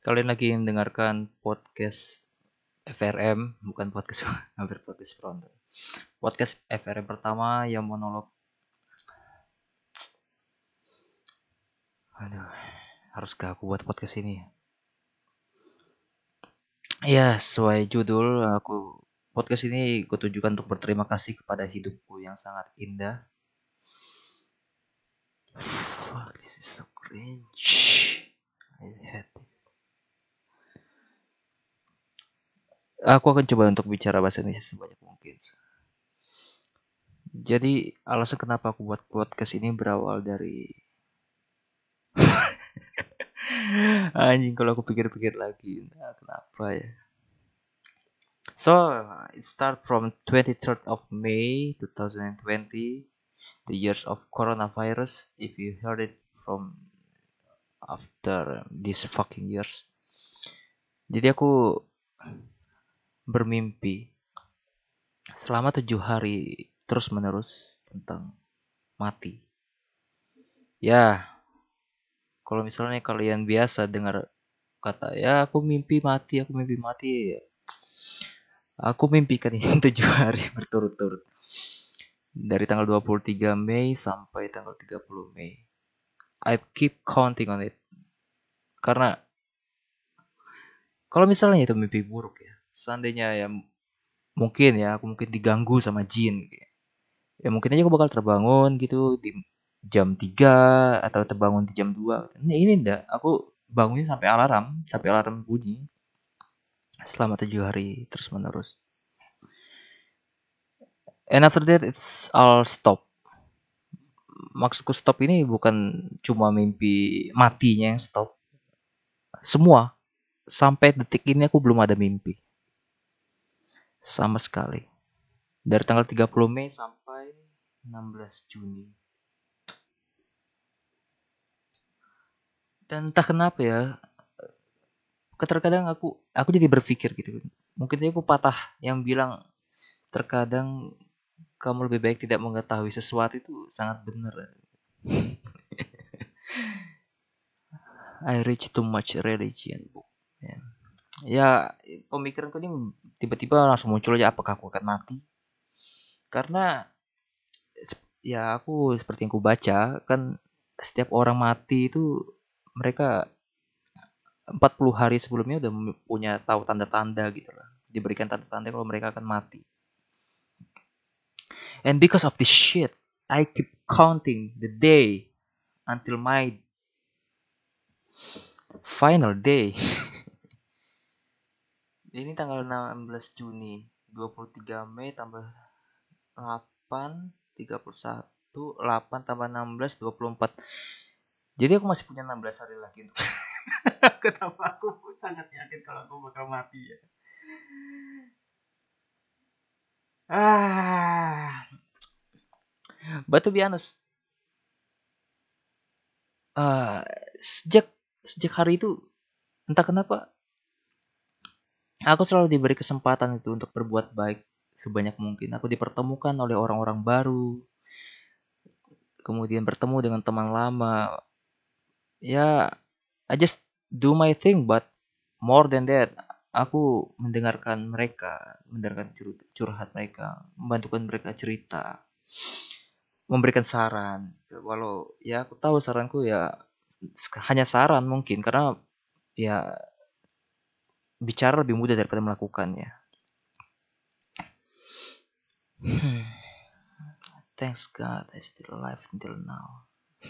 Kalian lagi mendengarkan podcast FRM, bukan podcast hampir podcast Frontal. Podcast FRM pertama yang monolog. Aduh, haruskah aku buat podcast ini? Ya, sesuai judul, podcast ini gue tujukan untuk berterima kasih kepada hidupku yang sangat indah. Fuck, this is so cringe. I hate it. Aku akan coba untuk bicara bahasa Indonesia sebanyak mungkin. Jadi, alasan kenapa aku buat podcast ini berawal dari anjing, kalau aku pikir-pikir lagi, nah, kenapa ya? So, it start from 23rd of May 2020, the years of coronavirus. If you heard it from after these fucking years. Jadi aku bermimpi selama 7 hari terus menerus tentang mati. Ya, kalau misalnya kalian biasa dengar kata ya aku mimpi mati, aku mimpikan ini 7 hari berturut-turut. Dari tanggal 23 Mei sampai tanggal 30 Mei. I keep counting on it. Karena kalau misalnya itu mimpi buruk ya, seandainya ya mungkin ya aku mungkin diganggu sama jin gitu ya. Ya mungkin aja aku bakal terbangun gitu di jam 3 atau terbangun di jam 2. Ini enggak, aku bangunnya sampai alarm bunyi selama 7 hari terus menerus. And after that it's all stop. Maksudku stop ini bukan cuma mimpi matinya yang stop. Semua. Sampai detik ini aku belum ada mimpi. Sama sekali. Dari tanggal 30 Mei sampai 16 Juni. Dan entah kenapa ya, terkadang aku jadi berpikir gitu. Mungkin aku patah yang bilang terkadang kamu lebih baik tidak mengetahui sesuatu itu sangat benar. I reach too much religion, Bu. Ya, pemikiranku ini tiba-tiba langsung muncul aja apakah aku akan mati? Karena ya aku seperti yang aku baca kan setiap orang mati itu mereka 40 hari sebelumnya udah punya tahu tanda-tanda gitu lah. Diberikan tanda-tanda kalau mereka akan mati. And because of this shit, I keep counting the day until my final day. Ini tanggal 16 Juni, 23 Mei tambah 8, 31, 8 tambah 16, 24. Jadi aku masih punya 16 hari lagi untuk kenapa aku sangat yakin kalau aku bakal mati ya. But to be honest, uh, sejak hari itu entah kenapa aku selalu diberi kesempatan itu untuk berbuat baik sebanyak mungkin. Aku dipertemukan oleh orang-orang baru, kemudian bertemu dengan teman lama. Ya, I just do my thing, but more than that, aku mendengarkan curhat mereka, membantukan mereka cerita, memberikan saran. Walau ya aku tahu saranku ya hanya saran mungkin karena ya bicara lebih mudah daripada melakukannya. Thanks God I still alive until now.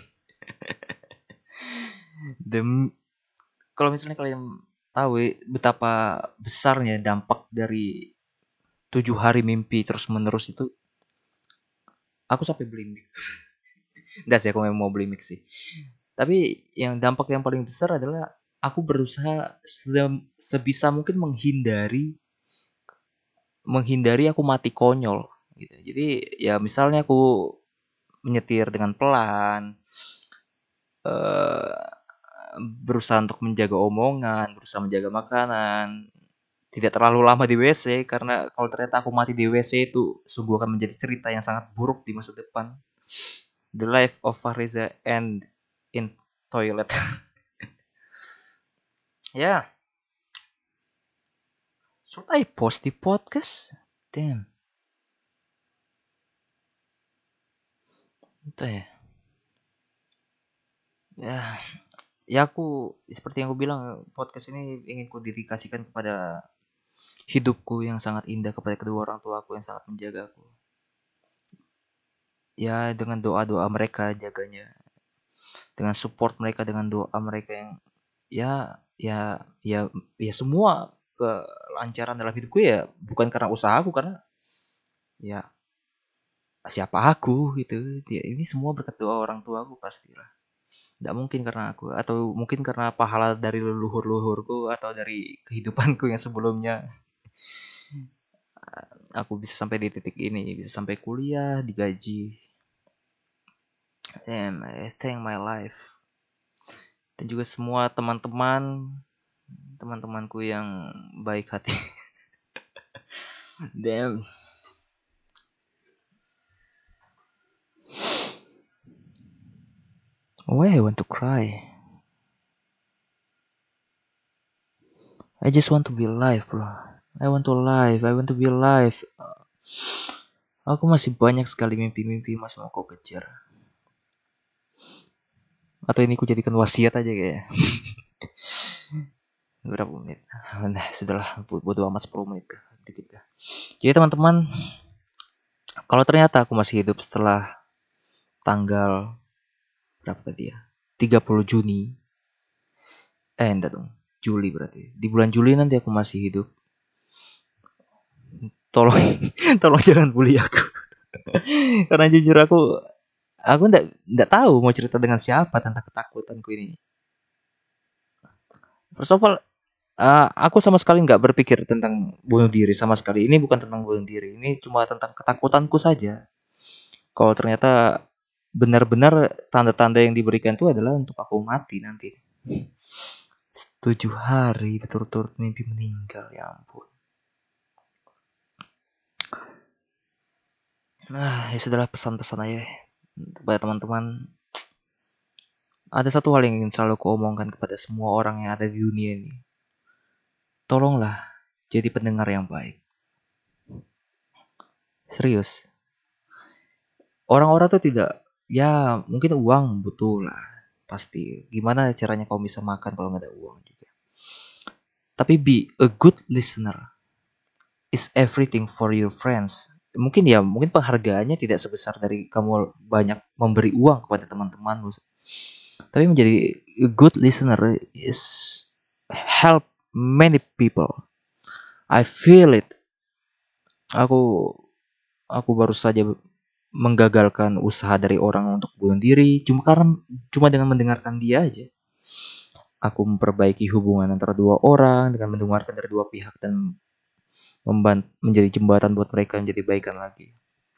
Kalau misalnya kalian tahu betapa besarnya dampak dari 7 hari mimpi terus menerus itu, aku sampai beli mic. Nggak sih, aku memang mau beli mic sih. Tapi yang dampak yang paling besar adalah aku berusaha sebisa mungkin menghindari aku mati konyol gitu. Jadi ya misalnya aku menyetir dengan pelan, eh, berusaha untuk menjaga omongan, berusaha menjaga makanan, tidak terlalu lama di WC karena kalau ternyata aku mati di WC itu sungguh akan menjadi cerita yang sangat buruk di masa depan. The life of Fariza end in toilet. Ya, should I post di podcast? Damn, itu ya. Ya, ya aku seperti yang aku bilang, podcast ini ingin ku dedikasikan kepada hidupku yang sangat indah, kepada kedua orang tuaku yang sangat menjagaku. Ya, dengan doa-doa mereka jaganya, dengan support mereka, dengan doa mereka yang ya ya semua kelancaran dalam hidupku ya bukan karena usahaku, karena ya siapa aku gitu. Ya, ini semua berkat doa orang tuaku pastilah. Tidak mungkin karena aku, atau mungkin karena pahala dari leluhur-leluhurku atau dari kehidupanku yang sebelumnya. Aku bisa sampai di titik ini, bisa sampai kuliah, digaji. Damn, I thank my life. Dan juga semua teman-temanku yang baik hati. Damn. Why I want to cry? I just want to be alive, bro. I want to live. I want to be alive. Aku masih banyak sekali mimpi-mimpi masih mau kau kejar. Atau ini ku jadikan wasiat aja kayaknya. Berapa menit? Nah, sudahlah, bodo amat 10 menit kah? Dikit kah? Jadi teman-teman, kalau ternyata aku masih hidup setelah tanggal berapa tadi ya? 30 Juni. Enggak dong. Juli berarti. Di bulan Juli nanti aku masih hidup. Tolong tolong jangan bully aku. Karena jujur aku enggak tahu mau cerita dengan siapa tentang ketakutanku ini. First of all, aku sama sekali nggak berpikir tentang bunuh diri sama sekali. Ini bukan tentang bunuh diri. Ini cuma tentang ketakutanku saja. Kalau ternyata benar-benar tanda-tanda yang diberikan itu adalah untuk aku mati nanti. 7 hari berturut-turut mimpi meninggal, ya ampun. Nah, ya sudahlah, pesan-pesan aja kepada teman-teman. Ada satu hal yang ingin selalu kuomongkan kepada semua orang yang ada di dunia ini. Tolonglah jadi pendengar yang baik. Serius. Orang-orang tuh tidak, ya mungkin uang butuh lah. Pasti. Gimana caranya kau bisa makan kalau nggak ada uang juga. Tapi be a good listener is everything for your friends. Mungkin penghargaannya tidak sebesar dari kamu banyak memberi uang kepada teman-temanmu. Tapi menjadi a good listener is help many people. I feel it. Aku aku baru saja menggagalkan usaha dari orang untuk bunuh diri cuma dengan mendengarkan dia aja. Aku memperbaiki hubungan antara dua orang dengan mendengarkan dari dua pihak dan menjadi jembatan buat mereka menjadi baikan lagi.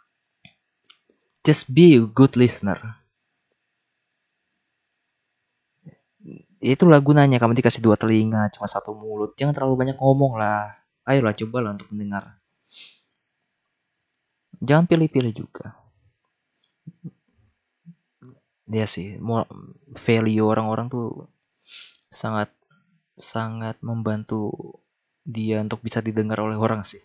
Just be a good listener. Itulah gunanya kamu dikasih dua telinga, cuma satu mulut. Jangan terlalu banyak ngomong lah. Ayolah cobalah untuk mendengar. Jangan pilih-pilih juga. Dia sih, value orang-orang tuh sangat sangat membantu dia untuk bisa didengar oleh orang sih.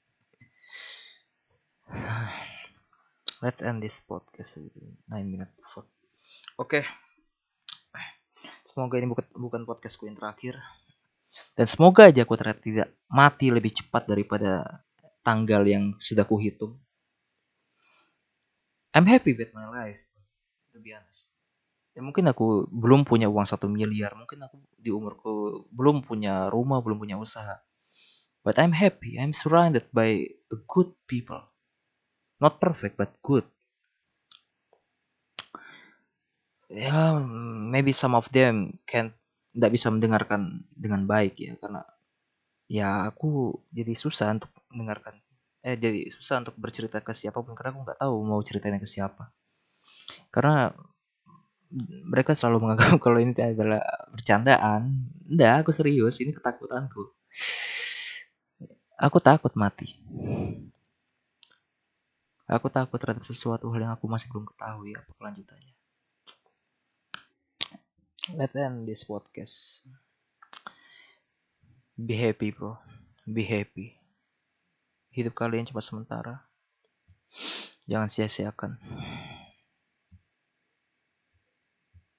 Let's end this podcast 9 minutes before. Oke. Semoga ini bukan podcastku yang terakhir. Dan semoga aja aku ternyata tidak mati lebih cepat daripada tanggal yang sudah kuhitung. I'm happy with my life, to be honest. Ya mungkin aku belum punya uang 1 miliar. Mungkin aku di umurku belum punya rumah, belum punya usaha. But I'm happy. I'm surrounded by good people. Not perfect, but good. Ya, maybe some of them tidak bisa mendengarkan dengan baik ya, karena ya aku jadi susah untuk mendengarkan. Jadi susah untuk bercerita ke siapapun karena aku nggak tahu mau ceritanya ke siapa. Karena mereka selalu menganggap kalau ini adalah bercandaan. Enggak, aku serius. Ini ketakutanku. Aku takut mati. Aku takut terhadap sesuatu hal yang aku masih belum ketahui apa kelanjutannya. Let's end this podcast. Be happy, bro. Be happy. Hidup kalian cuma sementara. Jangan sia-siakan.